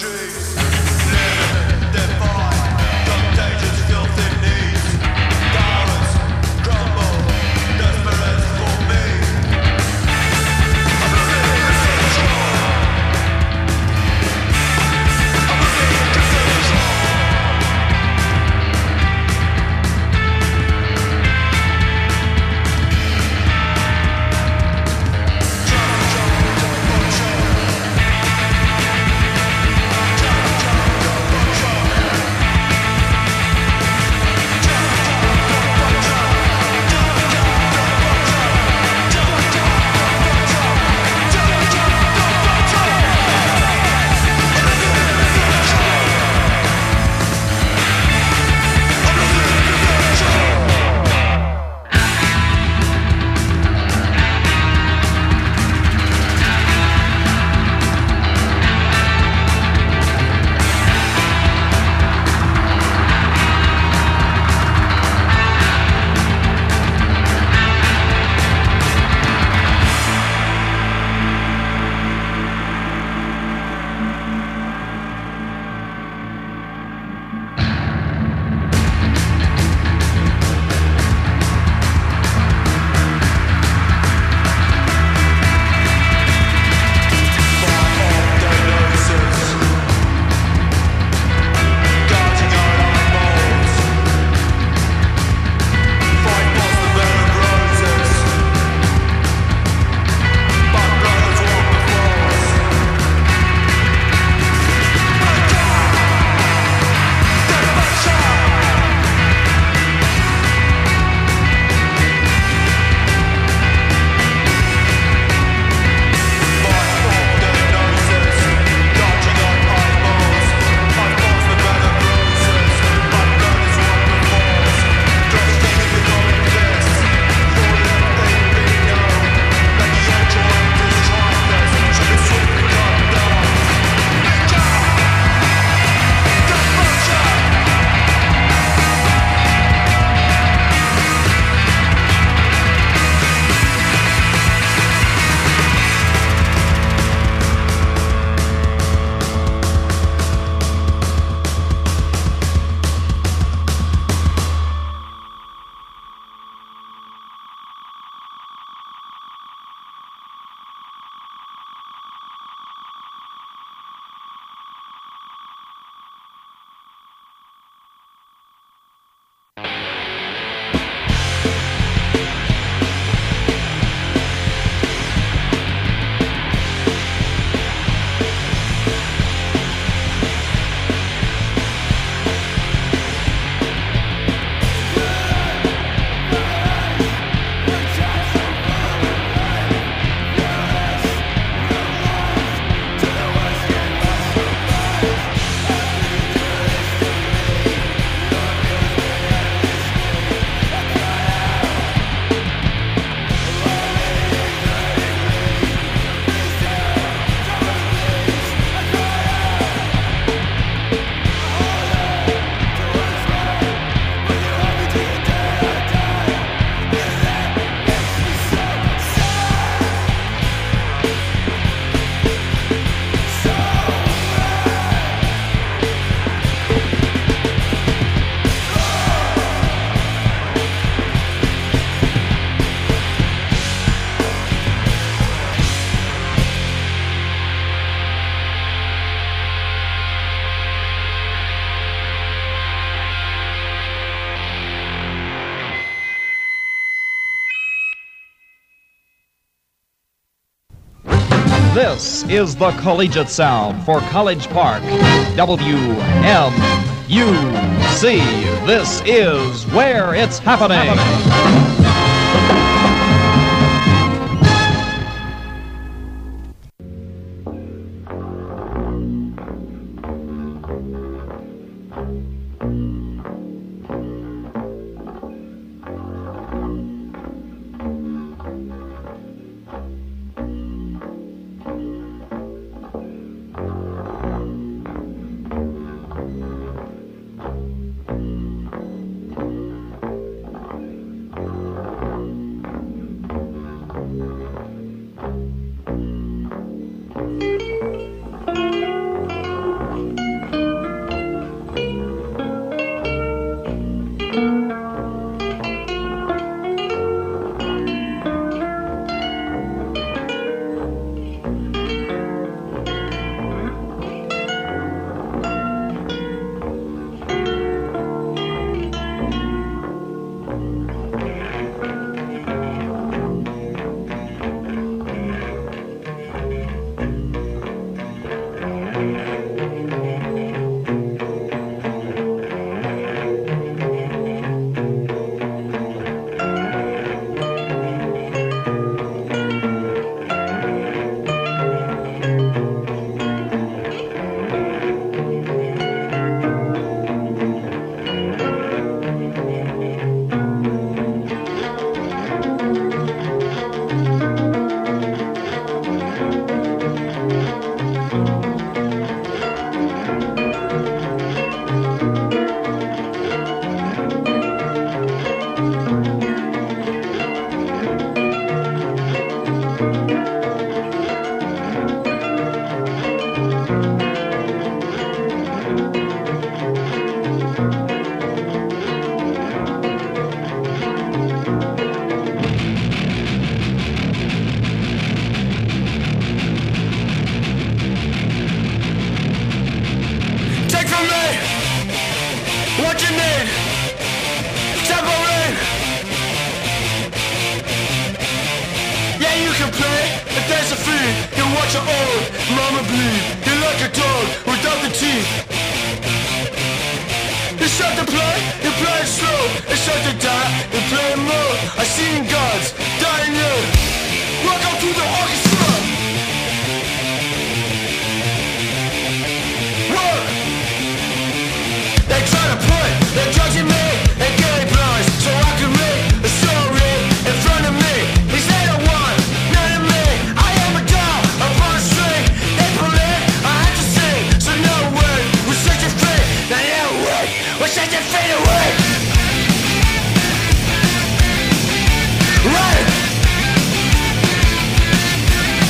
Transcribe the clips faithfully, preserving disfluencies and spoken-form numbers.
This is the Collegiate Sound for College Park, W M U C. This is where it's happening. happening. me what you need. Tambourine. Yeah, you can play if there's a fee. You watch your old mama bleed. You like a dog without the teeth. You start to play, you play it slow. You start to die, you play it more. I seen gods dying young. Welcome to the orchestra. Work. They try to put their drugs in me and gay blinds so I can read a story in front of me. Is they the one, none of me. I am a doll upon a string. They pull in, I have to sing. So no way, we're set your feet. Now no way, we're set your feet away. Right.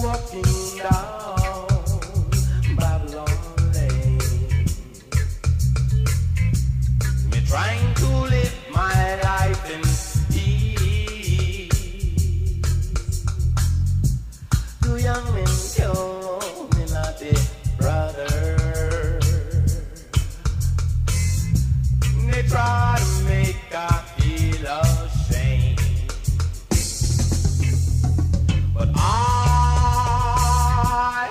walking down Babylon Lane. Me trying to live my life in peace. Two young men killed me, naughty brother. They try to make I feel ashamed, but I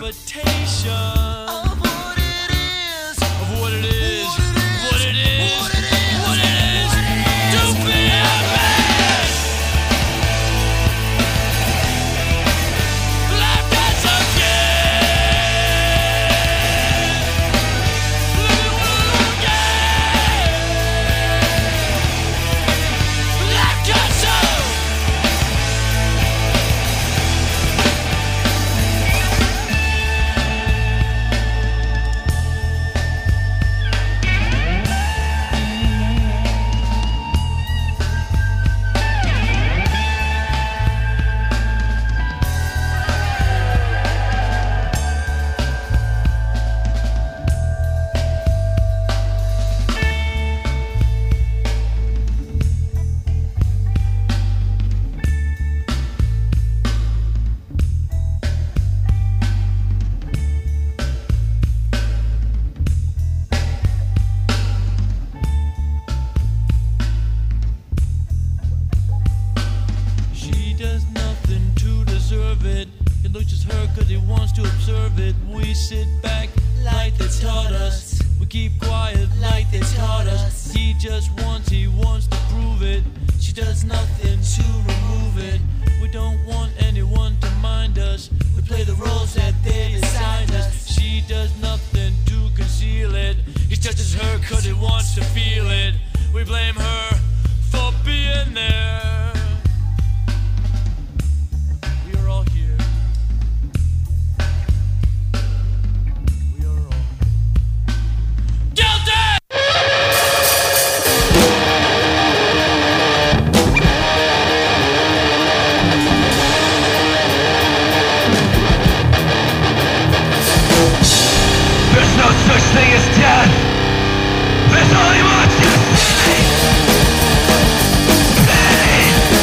interpretation of what it is, of what it is, what it is, what it is, what it is to be a man. Life gets a gift. Live again. Life gets a does nothing to deserve it. It looks just her cause he wants to observe it. We sit back like they taught us. We keep quiet like they taught us. He just wants, he wants to prove it. She does nothing to remove it. We don't want anyone to mind us. We play the roles that they assigned us. She does nothing to conceal it. He touches her cause he wants to feel it. We blame her for being there. There's no such thing as death. There's only much to say. Pain.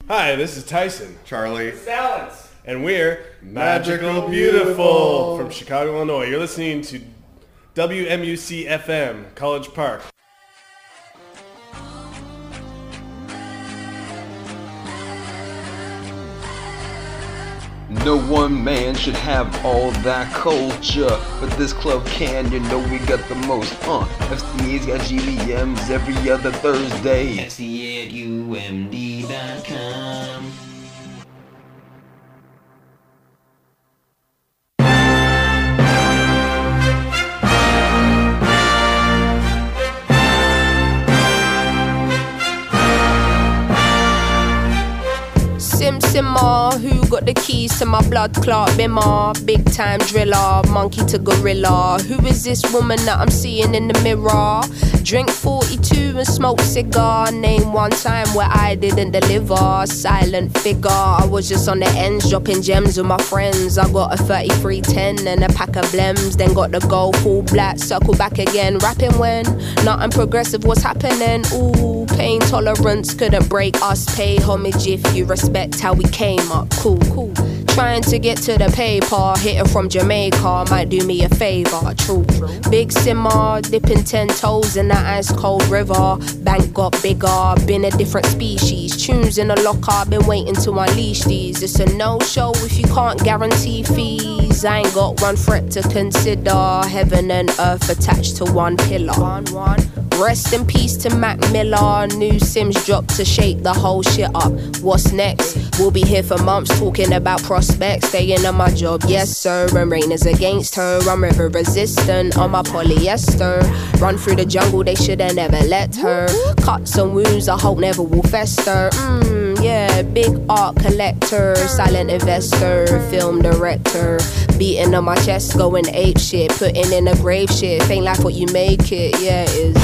Hi, this is Tyson. Charlie. Balance. And we're Magical Beautiful from Chicago, Illinois. You're listening to W M U C F M, College Park. No one man should have all that culture, but this club can, you know we got the most. Uh, F C A's got G V Ms every other Thursday. F C A at U M D dot com. Sim Simmer, who got the keys to my blood clot bimmer? Big time driller, monkey to gorilla. Who is this woman that I'm seeing in the mirror? Drink forty-two and smoke cigar. Name one time where I didn't deliver. Silent figure, I was just on the ends dropping gems with my friends. I got a thirty-three ten and a pack of blems. Then got the gold full black, circle back again. Rapping when nothing progressive was happening. Ooh, pain tolerance couldn't break us. Pay homage if you respect how we came up. Cool, cool. Trying to get to the paper, hitting from Jamaica might do me a favor. True, big simmer, dipping ten toes in that ice cold river. Bank got bigger, been a different species. Tunes in the locker, been waiting to unleash these. It's a no-show if you can't guarantee fees. I ain't got one threat to consider. Heaven and earth attached to one pillar. One, one. Rest in peace to Mac Miller. New Sims dropped to shake the whole shit up. What's next? We'll be here for months talking about prospects. Staying on my job, yes sir. And rain is against her. I'm river resistant on my polyester. Run through the jungle, they shoulda never let her. Cuts and wounds I hope never will fester. Mmm, yeah, big art collector. Silent investor, film director. Beating on my chest, going ape shit. Putting in a grave shit. Ain't like what you make it, yeah it is.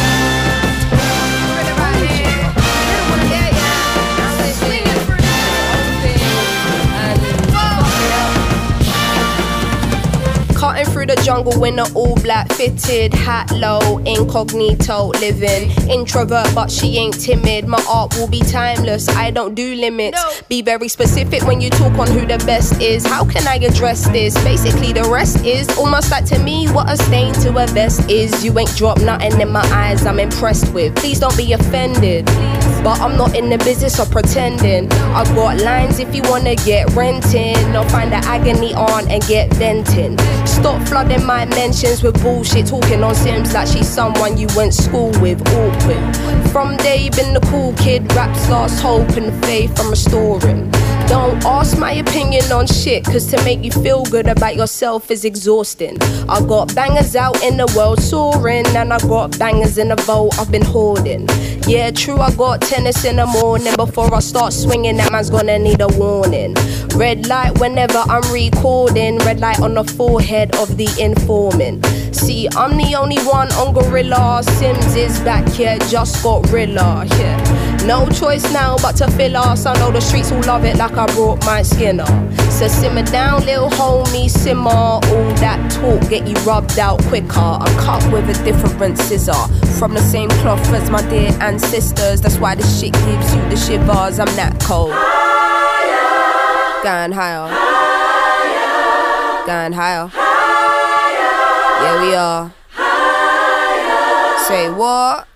Cutting through the jungle in an all black fitted hat low, incognito living. Introvert but she ain't timid. My art will be timeless, I don't do limits. No. Be very specific when you talk on who the best is. How can I address this? Basically the rest is almost like to me what a stain to a vest is. You ain't dropped nothing in my eyes I'm impressed with. Please don't be offended, but I'm not in the business of pretending. I've got lines if you wanna get renting, or find the agony on and get venting. Stop flooding my mentions with bullshit, talking on Sims like she's someone you went school with. Awkward. From day been the cool kid, raps lost hope and faith I'm restoring. Don't ask my opinion on shit, cause to make you feel good about yourself is exhausting. I got bangers out in the world soaring, and I got bangers in the vault I've been hoarding. Yeah, true, I got tennis in the morning. Before I start swinging, that man's gonna need a warning. Red light whenever I'm recording. Red light on the forehead of the informant. See, I'm the only one on Gorilla. Sims is back here, just got Rilla, yeah. No choice now but to fill us. I know the streets will love it like I brought my Skinner. So simmer down, little homie, simmer. All that talk get you rubbed out quicker. I'm cut with a different scissor, from the same cloth as my dear ancestors. That's why this shit gives you the shivers. I'm that cold. Higher. Going higher. Higher. Going higher. Higher. Yeah, we are. Higher. Say what?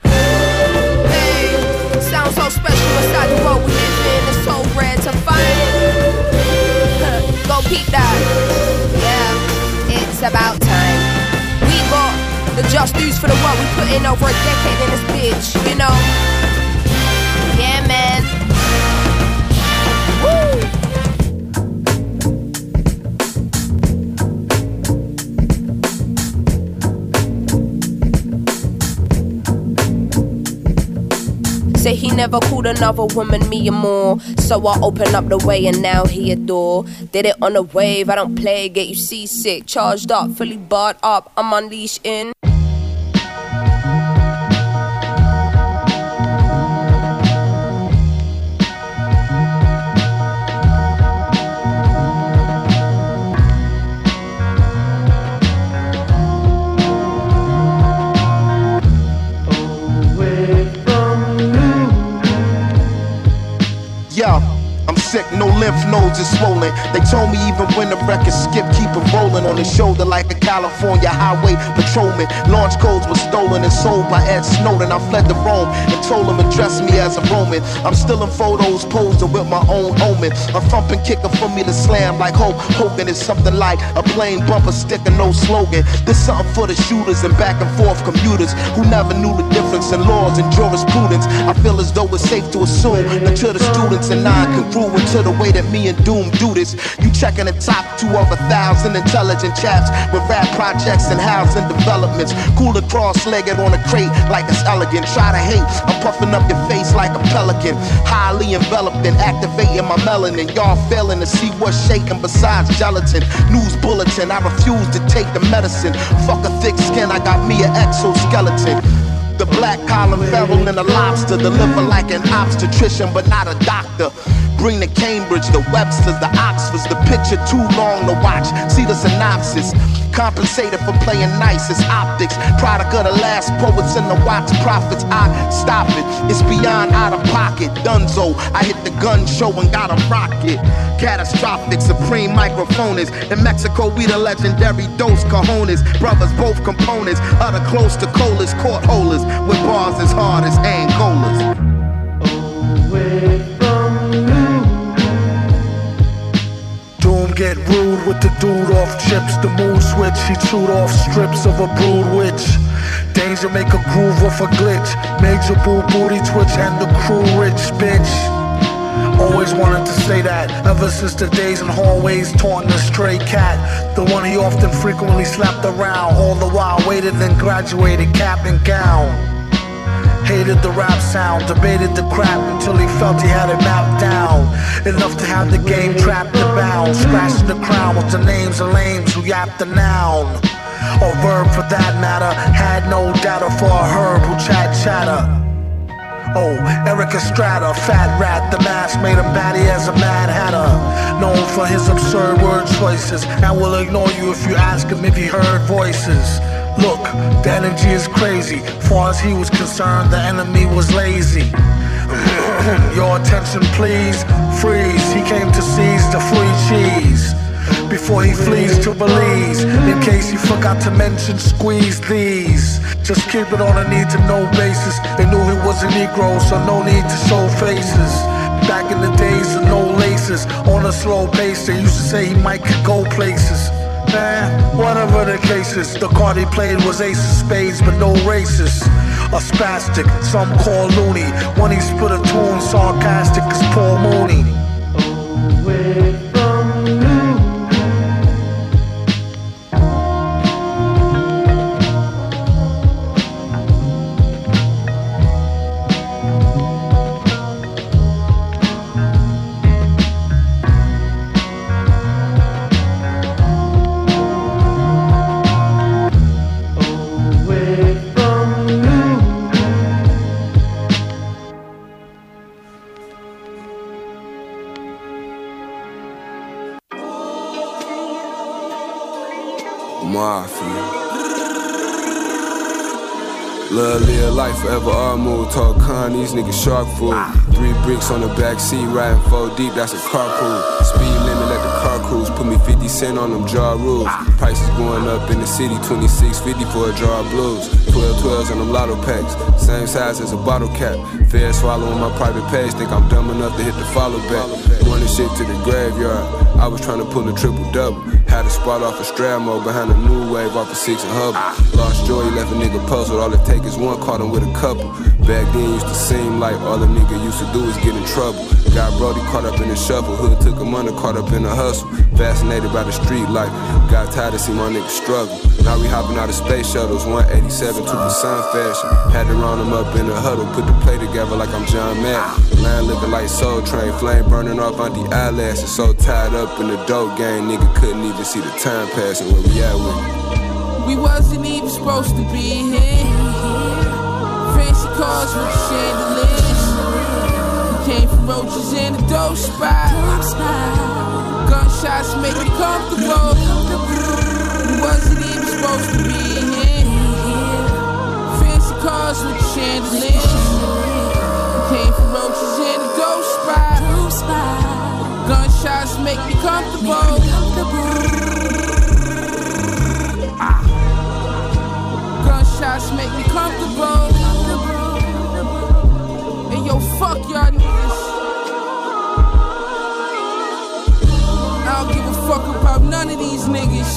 Sounds so special inside the world we live in. It's so rare to find. Go peep that. Yeah, it's about time. We got the just dues for the work we put in over a decade in this bitch, you know. Yeah, man. Woo! Say he never called another woman me or more. So I open up the way and now he adore. Did it on a wave, I don't play, get you seasick. Charged up, fully barred up, I'm unleashed in. sick, no lymph nodes is swollen. They told me even when the record skip, keep it rolling on his shoulder like a California highway patrolman. Launch codes were stolen and sold by Ed Snowden. I fled to Rome and told him address me as a Roman. I'm still in photos posing with my own omen. A thumping kicker for me to slam like Hulk Hogan is something like a plain bumper sticker, no slogan. This something for the shooters and back and forth commuters who never knew the difference in laws and jurisprudence. I feel as though it's safe to assume that to the students and non-congruent to the way that me and Doom do this. You checking the top two of a thousand intelligent chaps with rap projects and housing developments. Cooler cross-legged on a crate like it's elegant. Try to hate, I'm puffing up your face like a pelican. Highly enveloped and activating my melanin. Y'all failing to see what's shaking besides gelatin. News bulletin, I refuse to take the medicine. Fuck a thick skin, I got me an exoskeleton. The black column feral and a lobster. Deliver like an obstetrician but not a doctor. Bring the Cambridge, the Websters, the Oxfords. The picture too long to watch, see the synopsis. Compensated for playing nice, it's optics. Product of the last poets and the Watts prophets. I stop it, it's beyond out of pocket. Dunzo, I hit the gun show and got a rocket. Catastrophic, supreme microphonist. In Mexico, we the legendary Dos Cajones. Brothers, both components, utter close to colas, court holders with bars as hard as Angolas. Away from you. Doom get rude with the dude off chips. The mood switch, he chewed off strips of a brood witch. Danger make a groove off a glitch. Major boo booty twitch and the crew rich bitch. Always wanted to say that ever since the days in hallways taunting a stray cat. The one he often frequently slapped around. All the while waited and graduated cap and gown. Hated the rap sound, debated the crap until he felt he had it mapped down. Enough to have the game trapped and bound. Scratching the crown with the names of lames who yapped the noun. Or verb for that matter. Had no data for a herb who chat chatter. Oh, Eric Estrada, fat rat, the mask made him batty as a Mad Hatter. Known for his absurd word choices, and will ignore you if you ask him if he heard voices. Look, the energy is crazy. Far as he was concerned, the enemy was lazy. Your attention please, freeze. He came to seize the free cheese before he flees to Belize. In case he forgot to mention, squeeze these. Just keep it on a need to know basis. They knew he was a Negro, so no need to show faces. Back in the days of no laces, on a slow pace, they used to say he might could go places. Man, whatever the case is, the card he played was ace of spades, but no races. A spastic, some call loony. When he spit a tune, sarcastic as Paul Mooney. Away from you. Love, live life, forever all move. Talk con, these niggas shark food. Three bricks on the back seat, riding four deep, that's a carpool. Speed limit, let the car cruise. Put me fifty cent on them jaw rules. Prices going up in the city, twenty-six fifty for a jar of blues. twelve twelves on them lotto packs, same size as a bottle cap. Fair swallowing my private page, think I'm dumb enough to hit the follow back. Running shit to the graveyard, I was trying to pull a triple double. Had a spot off a Stramo behind a new wave off a six and Hubble. Lost joy, left a nigga puzzled, all it take is one, caught him with a couple. Back then used to seem like all a nigga used to do is get in trouble. Got Brody caught up in the shuffle, hood took him under, caught up in the hustle. Fascinated by the street life, got tired to see my niggas struggle. Now we hopping out of space shuttles, one eighty-seven to the sun fashion. Had to round them up in a huddle, put the play together like I'm John Madden. Line looking like Soul Train, flame burning off on the eyelashes. So tied up in the dope game, nigga couldn't even see the time passing. Where we at with it? We wasn't even supposed to be here. Fancy cars with chandeliers. We came from roaches in the dope spot. Gunshots make it comfortable. We wasn't even supposed to be here. Fancy cars with chandeliers. We came from roaches in the dope spot. make me comfortable. Ah. Gunshots make me comfortable. And yo, fuck y'all niggas. I don't give a fuck about none of these niggas.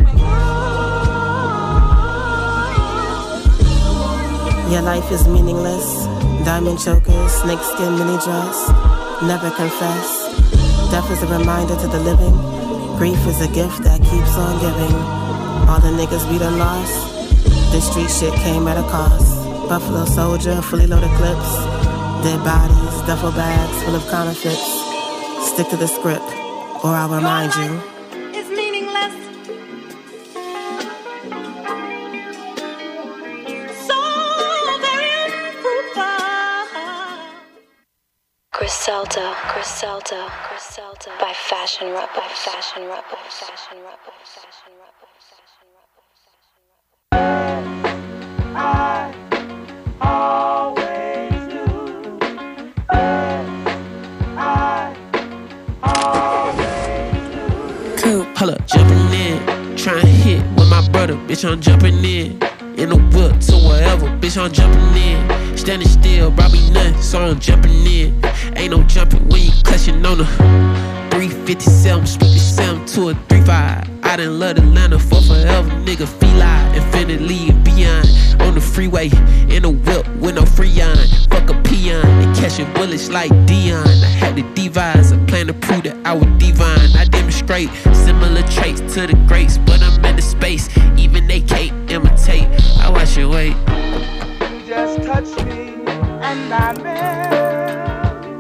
Your life is meaningless. Diamond chokers, snakeskin mini dress. Never confess. Death is a reminder to the living. Grief is a gift that keeps on giving. All the niggas we done lost. This street shit came at a cost. Buffalo soldier, fully loaded clips. Dead bodies, duffel bags full of counterfeits. Stick to the script, or I'll remind you. It's meaningless. So very unfruitful. Griselda, Griselda, Griselda. By Fashion Rap, by Fashion Rap, by Fashion Rap, by Fashion Rap, by Fashion Rap, by Fashion Rap. I always do. I always do. Cool. Hold up, jumping in, trying to hit with my brother, bitch, I'm jumping in. In the whip to wherever, bitch, I'm jumping in. Standing still, brought me nothing, so I'm jumping in. Ain't no jumping when you clutching on the three fifty-seven, split the seven to a three five. I done love Atlanta for forever, nigga, feel infinitely and beyond. On the freeway, in a whip with no freon. Fuck a peon, and catching bullets like Dion. I had to devise a plan to prove that I was divine. I demonstrate similar traits to the greats, but I'm in the space, even they can't imitate. I watch your weight. Just touch me and I melt.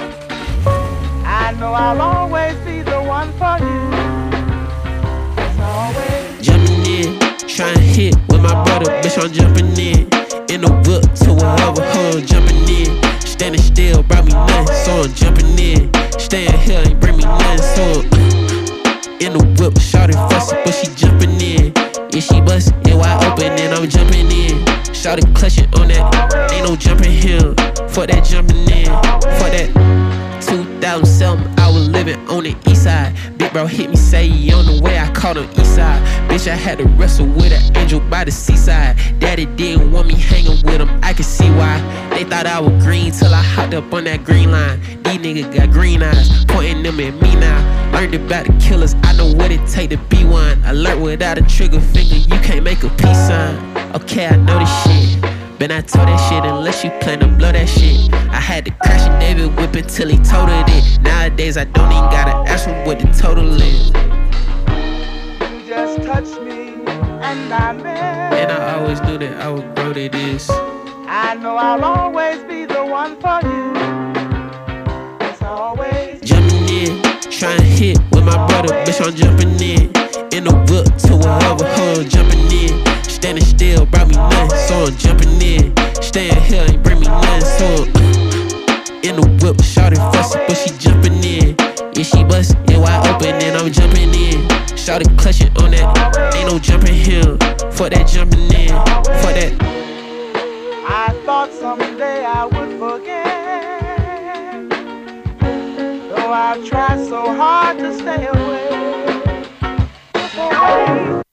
I know I'll always be the one for you. It's always jumping in, trying to hit with my brother, bitch, I'm jumping in. In the whip to wherever, hold on, jumping in. Standing still, brought me nothing, so I'm jumping in. Staying here, ain't bring me nothing, so uh, in the whip, shawty fussy, but she jumping in. If she bust it wide open, then I'm jumping in. Shawty clutching on that, ain't no jumping here. For that jumping in, for that two thousand seven, I was living on the east side. Big bro hit me, say he on the way, I caught him east side. Bitch, I had to wrestle with an angel by the seaside. Daddy didn't want me hanging with him, I can see why. They thought I was green till I hopped up on that green line. These niggas got green eyes, pointing them at me now. Learned about the killers, I know what it take to be one. Alert without a trigger finger, you can't make a peace sign. Okay, I know this shit. Been I told that shit unless you plan to blow that shit. I had to crash and David whip it till he totaled it. Nowadays I don't even gotta ask him what the total is. you just touch me and I melt. And I always knew that I would grow to this. I know I'll always be the one for you. It's always jumping in, trying to hit with my brother, bitch, I'm jumping in. In the whip to wherever, hold on, jumping in. Standing still, brought me nothing, so I'm jumping in. Staying here, ain't bring me nothing, so uh, in the whip, shawty fussy, but she jumping in. If she bust it wide open, then I'm jumping in. Shawty clutching on that, ain't no jumping here. For that jumping in, for that. I thought someday I would forget, though I've tried so hard to stay away. away.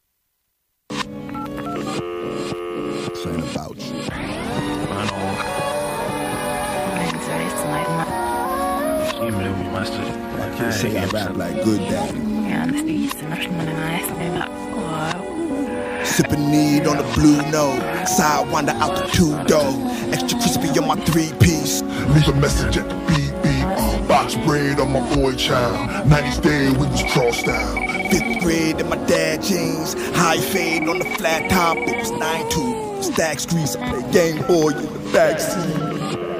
Saying about you. I know. I can't say I rap like good daddy. Sipping need on the blue note. Sidewinder out the two door. Extra crispy on my three piece. Leave a message at the beep beep. Uh, box braid on my boy child. nineties day we was crossed out. Fifth grade in my dad jeans. High fade on the flat top. It was nine two. Stacks grease, I play Game Boy in the backseat.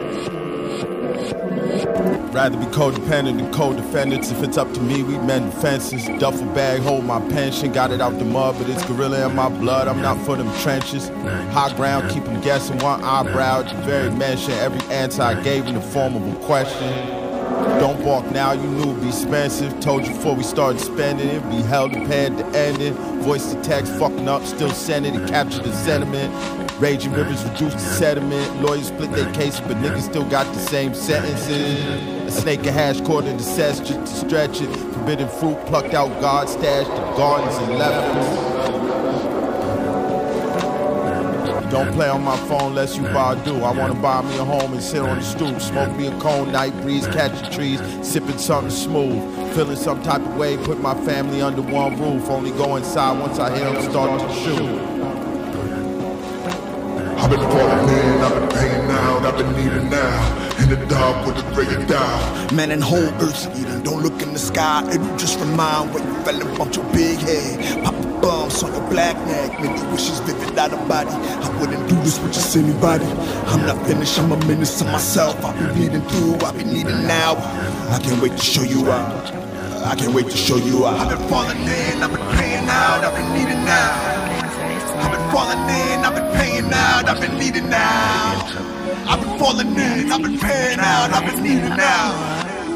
Rather be codependent than co-defendants. If it's up to me, we mend the fences. Duffel bag, hold my pension. Got it out the mud, but it's gorilla in my blood. I'm not for them trenches. High ground, keep them guessing. One eyebrow at the very mention. Every answer I gave in the form of a question. Don't balk now, you knew it'd be expensive. Told you before we started spending it. Be held and paid the ending. Voice to text, fucking up, still send it and capture the sentiment. Raging rivers reduce the sediment. Lawyers split their cases, but niggas still got the same sentences. A snake and hash cord in the cess just to stretch it. Forbidden fruit plucked out, God stashed the gardens and left us. Don't play on my phone unless you Badu. I wanna buy me a home and sit on the stoop. Smoke me a cone, night breeze, catching trees, sipping something smooth. Feeling some type of way, put my family under one roof. Only go inside once I hear them start to shoot. I've been falling in, I've been paying out, I've been needing now. In the dark with the gray dial. Man and whole earth's eating, don't look in the sky. It will just remind when you fell and bumped your big head. Pop the bumps on your black neck, many wishes vivid out of body. I wouldn't do this with just anybody. I'm not finished, I'm a menace to myself. I've been bleeding through, I've been needing now. I can't wait to show you out. I can't wait to show you out. I've been falling in, I've been praying out, I've been needing now. I've been falling in, I've been paying out, I've been needing now. I've been falling in, I've been paying out, I've been needing now.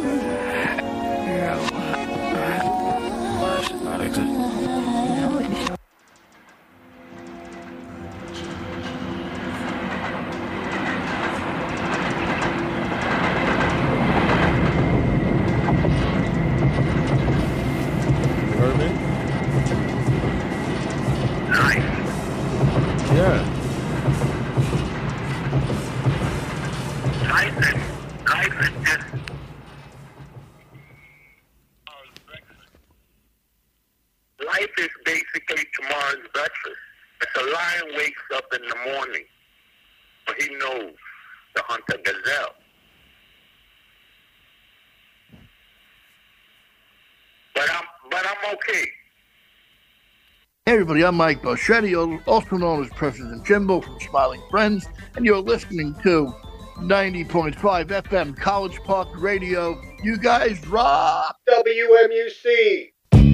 Hey everybody, I'm Mike Boschetti, also known as President Jimbo from Smiling Friends, and you're listening to ninety point five F M College Park Radio. You guys rock! W M U C!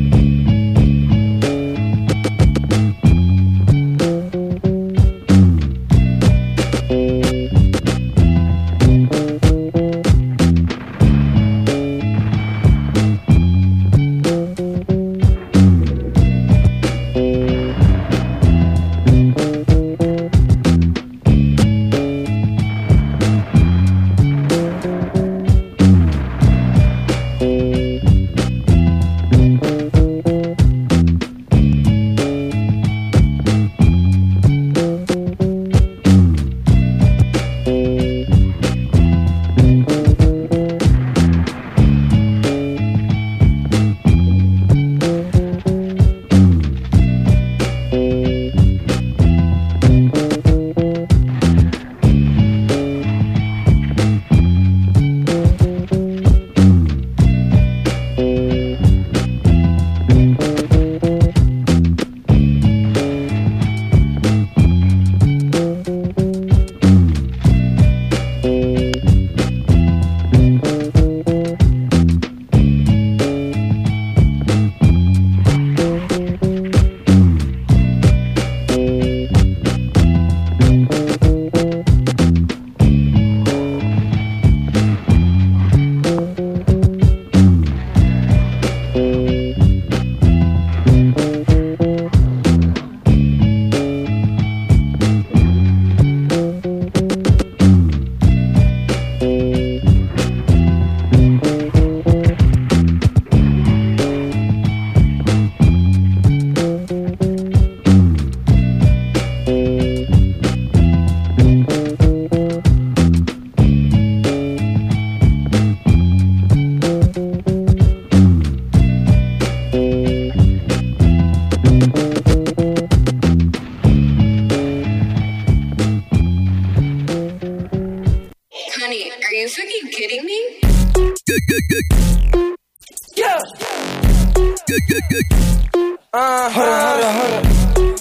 Uh, hold on, hold on, hold on.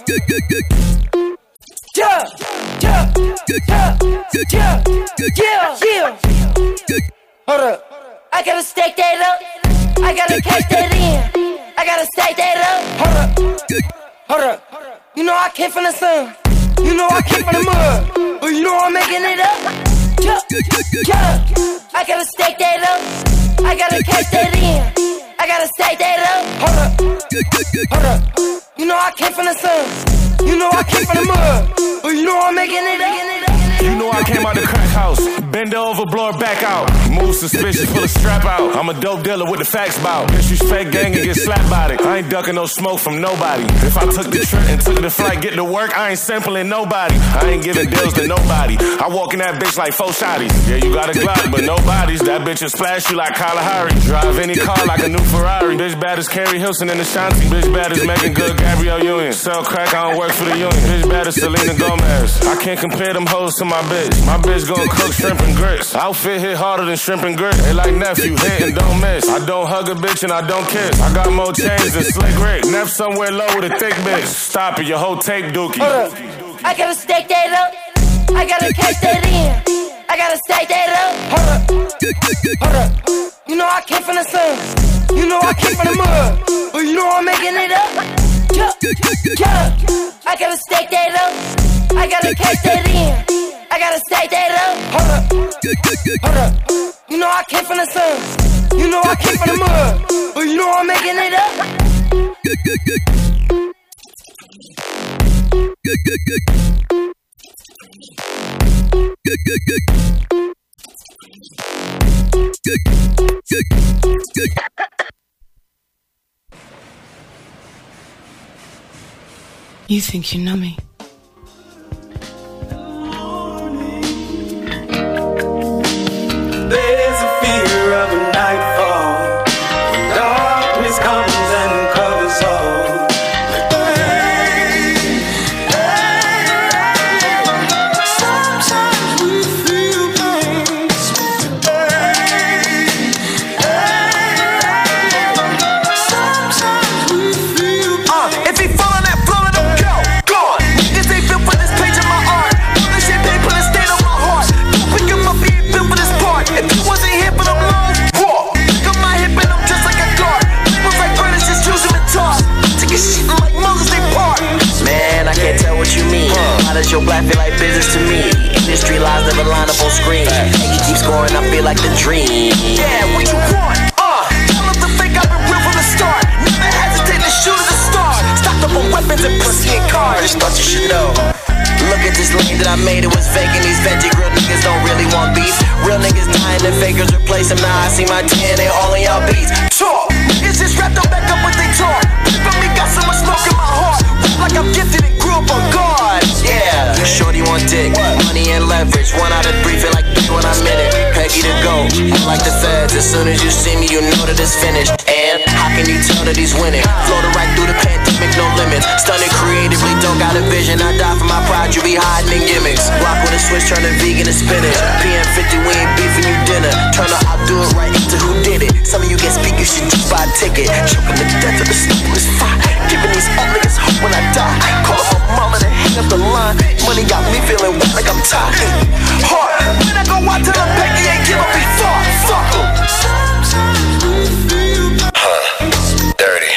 Yeah, yeah, yeah, yeah, yeah, yeah. Hold up. I gotta stack that up. I gotta cash that in. I gotta stack that up. Hold up. Hold up. You know I came from the sun. You know I came from the mud. But you know I'm making it up. Yeah, yeah. I gotta stake that up. I gotta cash that in. I gotta stack that up. Hold up, hold up. You know I came from the sun. You know I came from the mud. But you know I'm making it up. You know I came out the crack house. Bend over, blow her back out. Move suspicious, pull a strap out. I'm a dope dealer with the facts bout. Disrespect gang and get slapped by it. I ain't ducking no smoke from nobody. If I took the trip and took the flight, get to work, I ain't sampling nobody. I ain't giving deals to nobody. I walk in that bitch like four shotties. Yeah, you got a Glock, but nobody's. That bitch will splash you like Kalahari. Drive any car like a new Ferrari. Bitch bad as Carrie Hilson in Ashanti. Bitch bad as Megan Good, Gabrielle Union. Sell crack, I don't work for the union. Bitch bad as Selena Gomez. I can't compare them hoes to my bitch. My bitch gon' cook shrimp and grits. Outfit hit harder than shrimp and grits. They like nephew, hit and don't miss. I don't hug a bitch and I don't kiss. I got more chains than Slick Rick. Neff somewhere low with a thick bitch. Stop it, your whole tape dookie. Hold up. I gotta stack that up. I gotta cash that in. I gotta stack that up. Hold up, hold up. You know I came from the sun. You know I came from the mud. But you know I'm making it up. Yeah, yeah. I gotta stack that up. I gotta cash that in. I gotta stack that up. Hold up, hold up. You know I came from the sun. You know I came from the mud. But you know I'm making it up. You think you know me? There's a fear of a nightfall when darkness comes and covers all. Like the rain, hey, sometimes we feel pain. Hey, hey, sometimes we feel pain. Uh, if he fall on that floor, don't go, gone. This ain't built for this page of my art. All this shit they put a stain on my heart. Don't pick him up, he ain't built for this part. If you wasn't here for them long, walk. Got my hip and I'm just like a guard. Moves like brothers, just use them and toss. Take a shit like Moses, they part. Man, I can't tell what you mean. How does your black feel like business to me? Industry lies never line up on screen. And you keep scoring, I feel like the dream. Yeah, what you want? Uh, tell them to think I've been real from the start. Never hesitate to shoot at the star. Stocked up on weapons and pussy and cars. Just thought you should know. Look at this lane that I made, it was fake. And these veggie grill niggas don't really want beef. Real niggas dying and fakers replace them. Now I see my T N A all in y'all beats. Talk, niggas just wrapped up back up what they talk. People from me got so much smoke in my heart. Rap like I'm gifted and grew up on God. Yeah, shorty want dick, money and leverage. One out of three, feel like three when I'm in it. Peggy to go, I'm like the feds. As soon as you see me, you know that it's finished. And how can you tell that he's winning? Floated right through the pandemic, no limits. Stunning creatively, don't got a vision. I die for my pride, you be hiding in gimmicks. Rock with a switch, turning vegan to spinach. P M fifty, we ain't beefing you dinner. Turn up, I'll do it right into who did it. Some of you can speak, you should just buy a ticket. Choking to death of the stupidest fire. Giving these old niggas hope when I die. Call up my mama to hang up the line. Money got me feeling wet like I'm tired. Hard, when I go out to the Becky ain't give up before. Fuck em. Huh, dirty.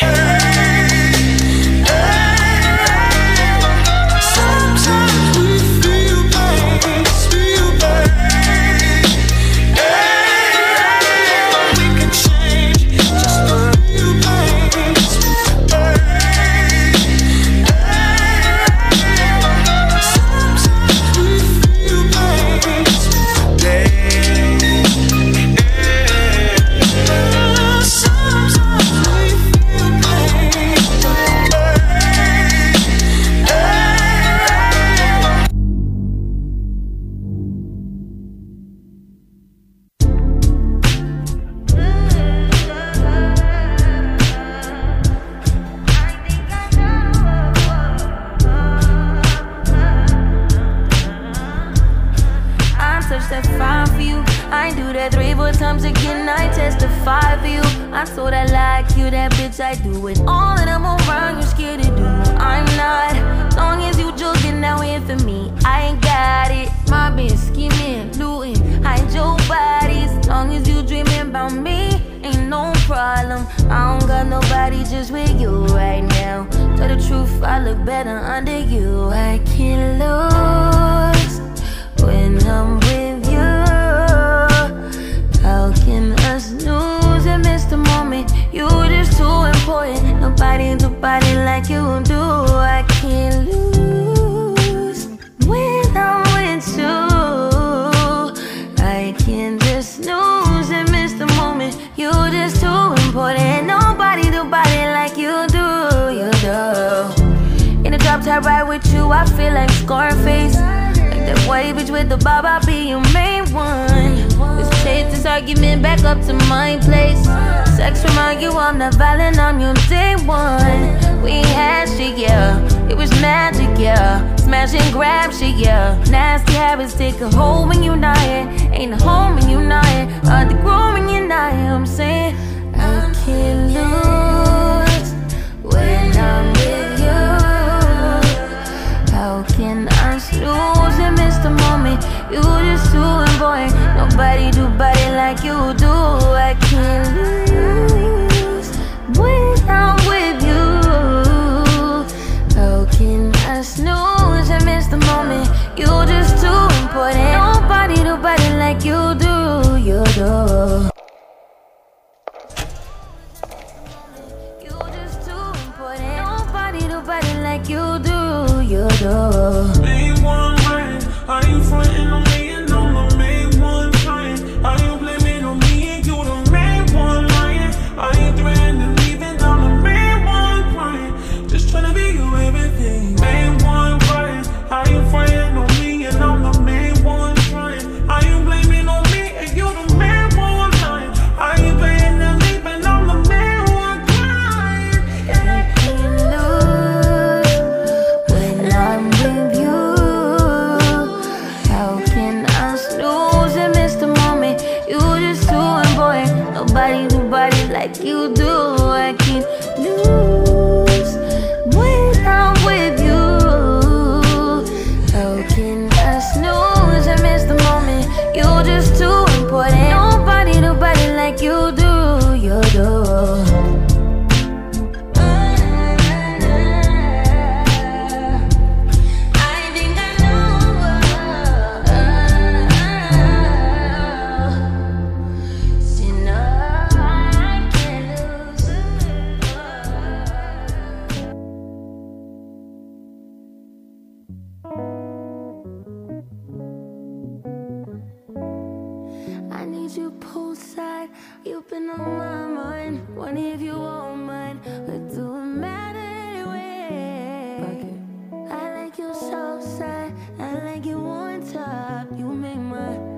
I do it all and I'm around, you're scared to do. I'm not, long as you joking now in for me, I ain't got it. My bitch scheming, looting, hide your bodies. Long as you dreaming about me, ain't no problem. I don't got nobody just with you right now. Tell the truth, I look better under you. I can't lose when I'm with you. feel like Scarface. Like that white bitch with the bob, I'll be your main one. Let's take this argument back up to my place. Sex remind you I'm not violent, I'm your day one. We had shit, yeah, it was magic, yeah. Smash and grab shit, yeah. Nasty habits take a hold when you're not here. Ain't a home when you're not here. Hard to grow when you're not here. I'm saying I can't lose when I'm with you. How can I snooze and miss the moment? You just doing, boy. Nobody do body like you do. I can't lose when I'm with you. How can I snooze and miss the moment? You just too important. Nobody do body like you do. You do. You just too important. Nobody do body like you do. You do. Main one right. Are you frontin' on me and I'm the main one trying? Are you blaming on me and you the main one lying? Are you threatening leaving? I'm the main one crying. Just tryna be your everything. Main one crying. Are you frontin' on me and I'm the main one trying? Are you blaming on me and you the main one lying? Are you threatening leaving? I'm the main one crying. I can't lose when I'm with you. How can I snooze and miss the moment? You just doing, boy. Nobody do body like you do. I can't lose when I'm with you. How can I snooze and miss the moment? You just too important. Nobody do body like you do. You do. I need you poolside. You've been on my mind. Wonder if you won't mind. It don't matter anyway. I like your south side. I like you on top. You make my